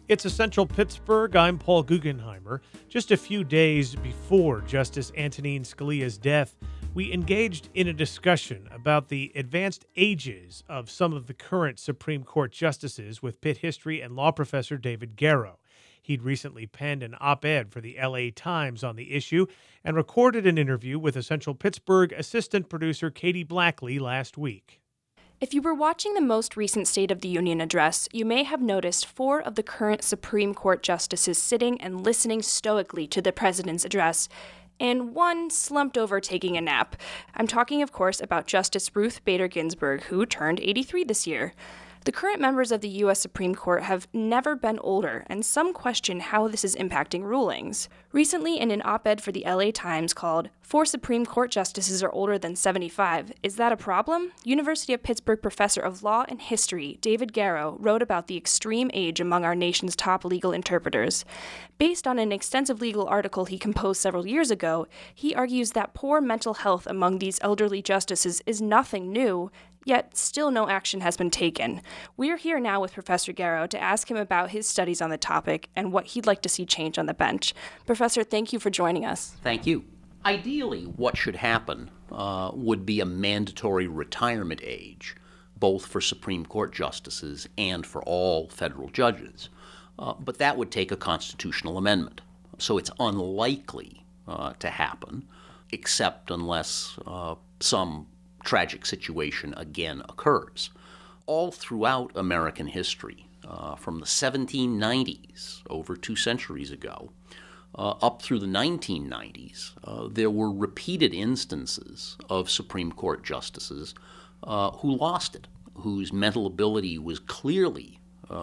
It's Essential Pittsburgh. I'm Paul Guggenheimer. Just a few days before Justice Antonin Scalia's death, we engaged in a discussion about the advanced ages of some of the current Supreme Court justices with Pitt history and law professor David Garrow. He'd recently penned an op-ed for the LA Times on the issue and recorded an interview with Essential Pittsburgh assistant producer Katie Blackley last week. If you were watching the most recent State of the Union address, you may have noticed 4 of the current Supreme Court justices sitting and listening stoically to the president's address, and 1 slumped over taking a nap. I'm talking, of course, about Justice Ruth Bader Ginsburg, who turned 83 this year. The current members of the U.S. Supreme Court have never been older, and some question how this is impacting rulings. Recently, in an op-ed for the LA Times called, "4 Supreme Court Justices Are Older Than 75. Is That a Problem?" University of Pittsburgh professor of law and history, David Garrow, wrote about the extreme age among our nation's top legal interpreters. Based on an extensive legal article he composed several years ago, he argues that poor mental health among these elderly justices is nothing new, yet still no action has been taken. We're here now with Professor Garrow to ask him about his studies on the topic and what he'd like to see change on the bench. Professor, thank you for joining us. Thank you. Ideally, what should happen would be a mandatory retirement age, both for Supreme Court justices and for all federal judges. But that would take a constitutional amendment. So it's unlikely to happen, except unless some tragic situation again occurs. All throughout American history, from the 1790s, over 2 centuries ago, up through the 1990s, there were repeated instances of Supreme Court justices who lost it, whose mental ability was clearly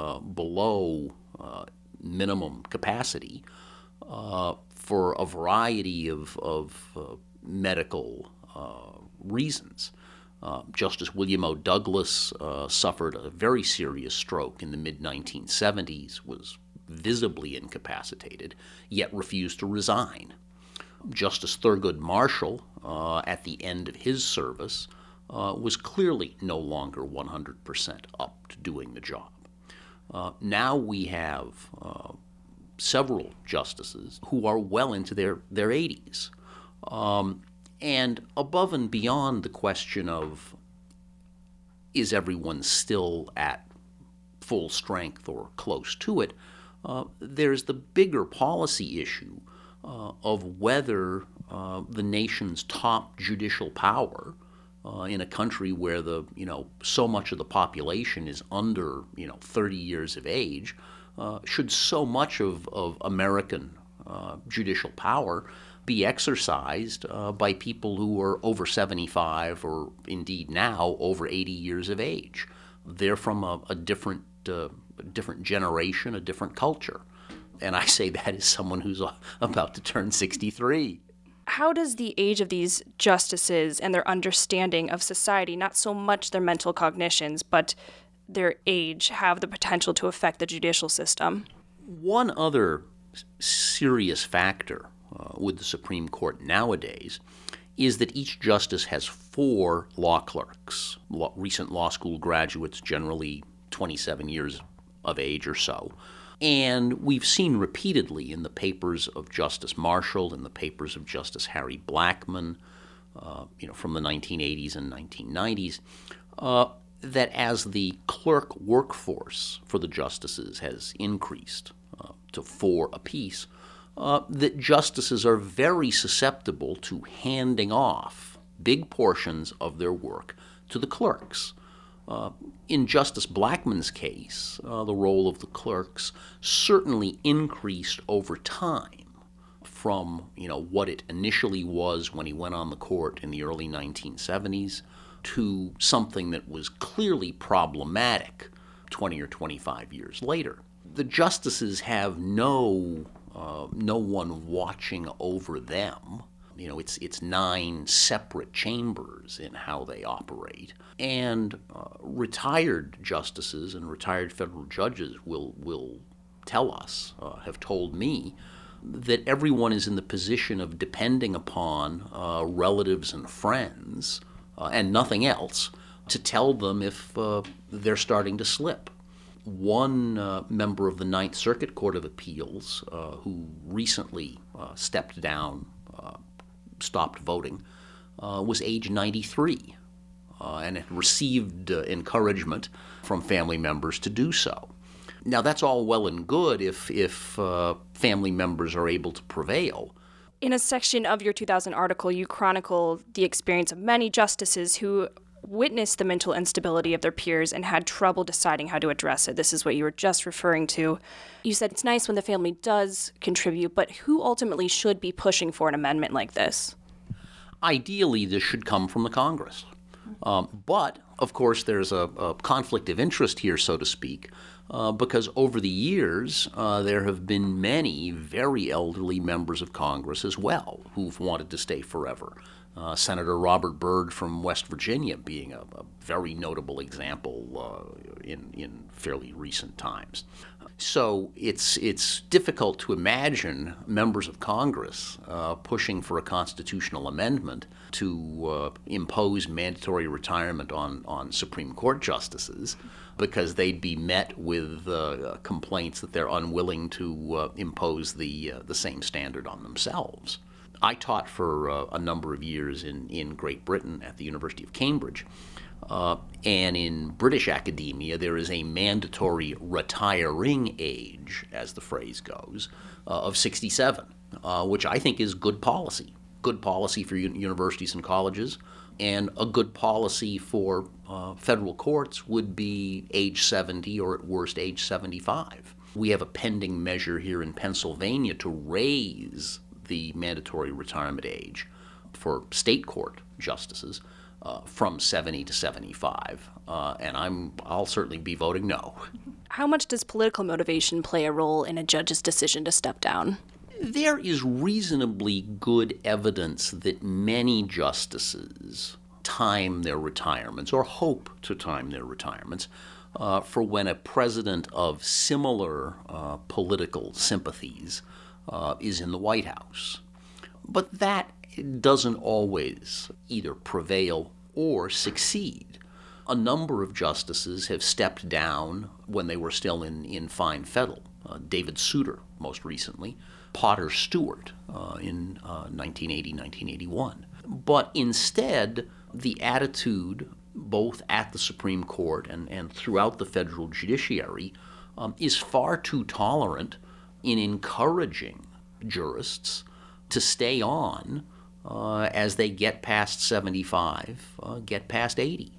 below minimum capacity for a variety of medical reasons. Justice William O. Douglas suffered a very serious stroke in the mid-1970s, was visibly incapacitated, yet refused to resign. Justice Thurgood Marshall, at the end of his service, was clearly no longer 100% up to doing the job. Now we have several justices who are well into their 80s. And above and beyond the question of is everyone still at full strength or close to it, there's the bigger policy issue of whether the nation's top judicial power in a country where so much of the population is under 30 years of age, should so much of American judicial power be exercised by people who are over 75 or indeed now over 80 years of age. They're from a different generation, a different culture. And I say that as someone who's about to turn 63. How does the age of these justices and their understanding of society, not so much their mental cognitions, but their age, have the potential to affect the judicial system? One other serious factor with the Supreme Court nowadays is that each justice has 4 law clerks, recent law school graduates, generally 27 years of age or so. And we've seen repeatedly in the papers of Justice Marshall, in the papers of Justice Harry Blackmun, from the 1980s and 1990s, that as the clerk workforce for the justices has increased to 4 apiece, that justices are very susceptible to handing off big portions of their work to the clerks. In Justice Blackmun's case, the role of the clerks certainly increased over time from what it initially was when he went on the court in the early 1970s to something that was clearly problematic 20 or 25 years later. The justices have no one watching over them. It's 9 separate chambers in how they operate. And retired justices and retired federal judges will tell us, have told me, that everyone is in the position of depending upon relatives and friends and nothing else to tell them if they're starting to slip. One member of the Ninth Circuit Court of Appeals, who recently stepped down, stopped voting, was age 93 and had received encouragement from family members to do so. Now, that's all well and good if family members are able to prevail. In a section of your 2000 article, you chronicle the experience of many justices who witnessed the mental instability of their peers and had trouble deciding how to address it. This is what you were just referring to. You said it's nice when the family does contribute, but who ultimately should be pushing for an amendment like this? Ideally, this should come from the Congress. But, of course, there's a conflict of interest here, so to speak, because over the years, there have been many very elderly members of Congress as well who've wanted to stay forever. Senator Robert Byrd from West Virginia being a very notable example in fairly recent times. So it's difficult to imagine members of Congress pushing for a constitutional amendment to impose mandatory retirement on Supreme Court justices, because they'd be met with complaints that they're unwilling to impose the same standard on themselves. I taught for a number of years in Great Britain at the University of Cambridge, and in British academia there is a mandatory retiring age, as the phrase goes, of 67, which I think is good policy. Good policy for universities and colleges, and a good policy for federal courts would be age 70 or at worst age 75. We have a pending measure here in Pennsylvania to raise the mandatory retirement age for state court justices from 70 to 75, and I'll certainly be voting no. How much does political motivation play a role in a judge's decision to step down? There is reasonably good evidence that many justices time their retirements, or hope to time their retirements, for when a president of similar political sympathies is in the White House. But that doesn't always either prevail or succeed. A number of justices have stepped down when they were still in fine fettle. David Souter, most recently, Potter Stewart in 1980, 1981. But instead, the attitude, both at the Supreme Court and throughout the federal judiciary, is far too tolerant in encouraging jurists to stay on as they get past 75, get past 80.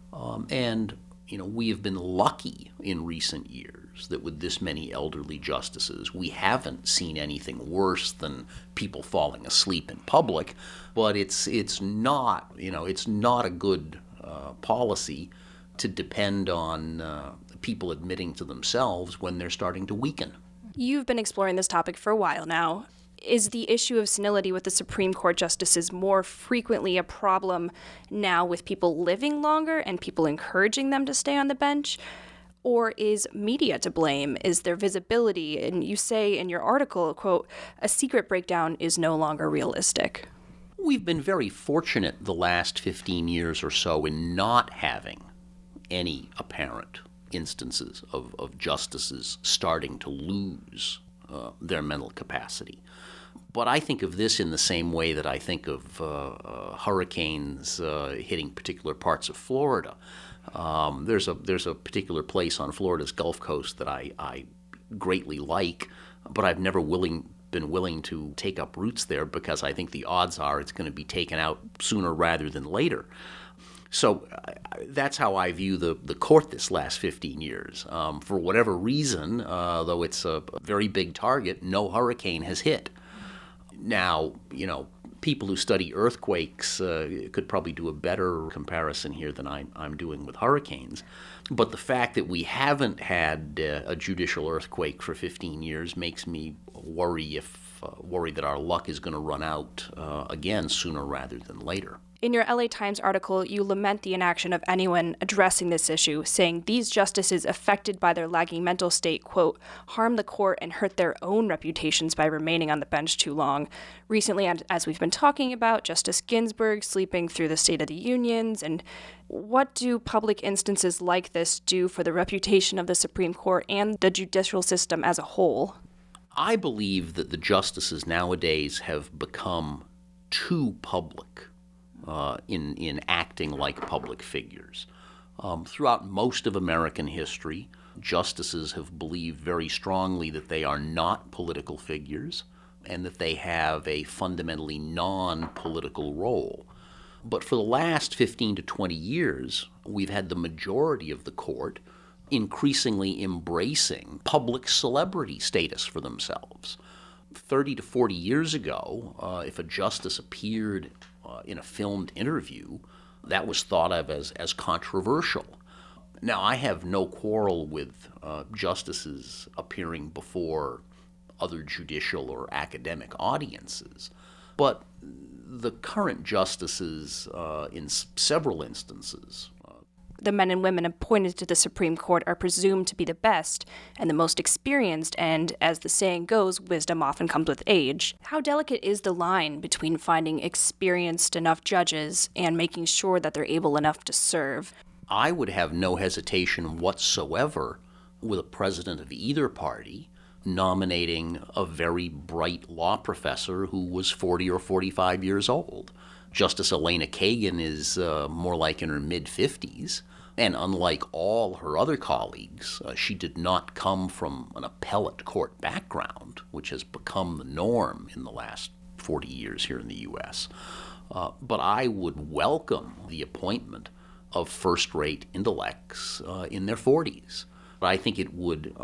And, we have been lucky in recent years that with this many elderly justices, we haven't seen anything worse than people falling asleep in public. But it's not a good policy to depend on people admitting to themselves when they're starting to weaken. You've been exploring this topic for a while now. Is the issue of senility with the Supreme Court justices more frequently a problem now with people living longer and people encouraging them to stay on the bench? Or is media to blame? Is there visibility? And you say in your article, quote, "A secret breakdown is no longer realistic." We've been very fortunate the last 15 years or so in not having any apparent instances of justices starting to lose their mental capacity. But I think of this in the same way that I think of hurricanes hitting particular parts of Florida. There's a particular place on Florida's Gulf Coast that I greatly like, but I've never been willing to take up roots there because I think the odds are it's going to be taken out sooner rather than later. So that's how I view the court this last 15 years. For whatever reason, though it's a very big target, no hurricane has hit. Now, people who study earthquakes could probably do a better comparison here than I'm doing with hurricanes. But the fact that we haven't had a judicial earthquake for 15 years makes me worry that our luck is going to run out again sooner rather than later. In your LA Times article, you lament the inaction of anyone addressing this issue, saying these justices affected by their lagging mental state, quote, harm the court and hurt their own reputations by remaining on the bench too long. Recently, as we've been talking about, Justice Ginsburg sleeping through the State of the Unions. And what do public instances like this do for the reputation of the Supreme Court and the judicial system as a whole? I believe that the justices nowadays have become too public in acting like public figures. Throughout most of American history, justices have believed very strongly that they are not political figures and that they have a fundamentally non-political role. But for the last 15 to 20 years, we've had the majority of the court increasingly embracing public celebrity status for themselves. 30 to 40 years ago, if a justice appeared in a filmed interview, that was thought of as controversial. Now, I have no quarrel with justices appearing before other judicial or academic audiences, but the current justices, in several instances, the men and women appointed to the Supreme Court are presumed to be the best and the most experienced, and, as the saying goes, wisdom often comes with age. How delicate is the line between finding experienced enough judges and making sure that they're able enough to serve? I would have no hesitation whatsoever with a president of either party nominating a very bright law professor who was 40 or 45 years old. Justice Elena Kagan is more like in her mid-50s, and unlike all her other colleagues, she did not come from an appellate court background, which has become the norm in the last 40 years here in the U.S. But I would welcome the appointment of first-rate intellects in their 40s. But I think it would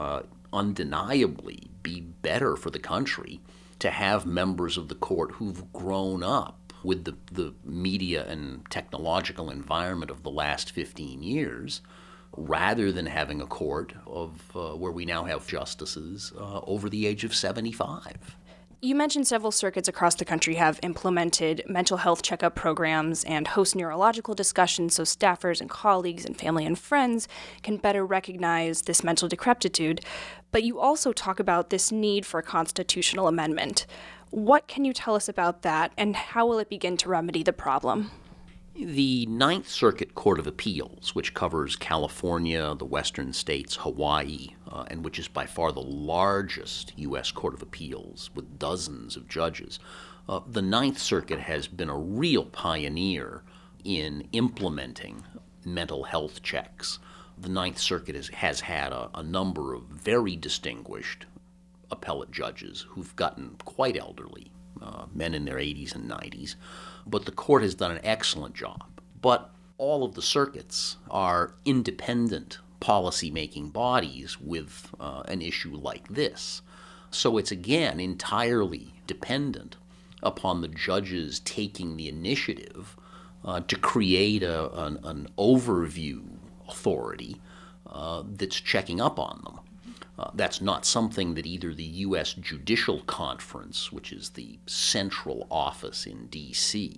undeniably be better for the country to have members of the court who've grown up with the media and technological environment of the last 15 years, rather than having a court of where we now have justices over the age of 75. You mentioned several circuits across the country have implemented mental health checkup programs and host neurological discussions so staffers and colleagues and family and friends can better recognize this mental decrepitude. But you also talk about this need for a constitutional amendment. What can you tell us about that, and how will it begin to remedy the problem? The Ninth Circuit Court of Appeals, which covers California, the western states, Hawaii, and which is by far the largest U.S. Court of Appeals with dozens of judges, the Ninth Circuit has been a real pioneer in implementing mental health checks. The Ninth Circuit has had a number of very distinguished appellate judges who've gotten quite elderly, men in their 80s and 90s, but the court has done an excellent job. But all of the circuits are independent policy-making bodies with an issue like this. So it's, again, entirely dependent upon the judges taking the initiative to create an overview authority that's checking up on them. That's not something that either the U.S. Judicial Conference, which is the central office in D.C.,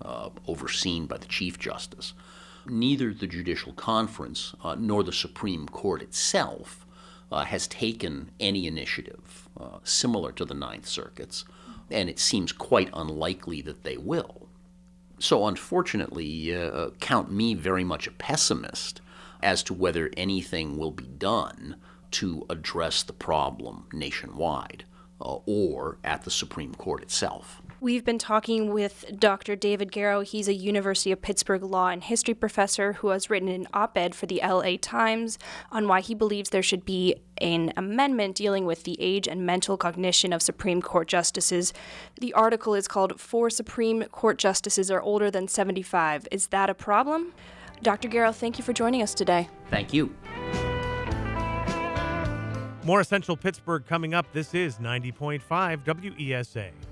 overseen by the Chief Justice, neither the Judicial Conference nor the Supreme Court itself has taken any initiative similar to the Ninth Circuit's, and it seems quite unlikely that they will. So unfortunately, count me very much a pessimist as to whether anything will be done to address the problem nationwide or at the Supreme Court itself. We've been talking with Dr. David Garrow. He's a University of Pittsburgh law and history professor who has written an op-ed for the LA Times on why he believes there should be an amendment dealing with the age and mental cognition of Supreme Court justices. The article is called 4 Supreme Court Justices Are Older Than 75. Is that a problem? Dr. Garrow, thank you for joining us today. Thank you. More Essential Pittsburgh coming up. This is 90.5 WESA.